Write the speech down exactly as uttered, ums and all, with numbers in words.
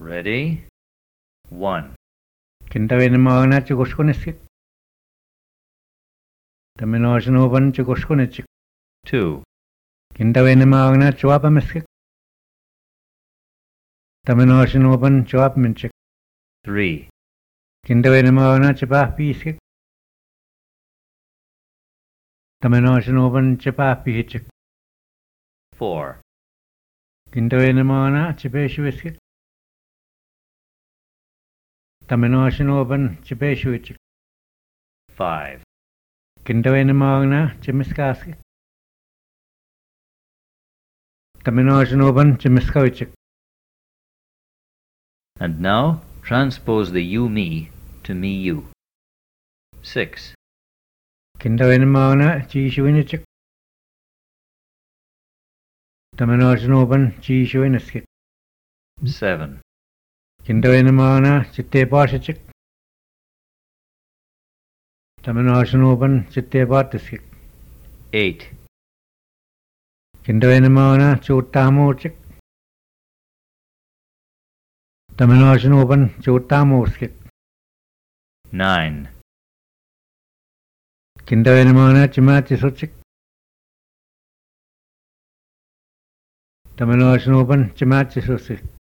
Ready? One. Kintavenimagana chikoshkonisik. Taminoshinoban chikoshkonichik. Two. Kintavenimagana chuapamisik. Taminoshinoban chuapminchik. Three. Kintavenimagana chipahpisik. Taminoshinoban chipahpihichik. Four. Kintavenimagana chipeshuisik. Taminoshinoban chipeshuichik. Five. Kintavenimagana chimiskasik. Taminoshinoban chimiskawichik. And now transpose the you me to me you. Six. Kintavenimagana chishuinichik. Taminoshinoban chishuiniskik. Seven. Kintavenimagana chittepashichik. Taminoshinoban chittepatiskik. Eight. Kintavenimagana chuttamuchik. Taminoshinoban chuttamuskik. Nine. Kintavenimagana chimachisuchik. Taminoshinoban chimachisusik.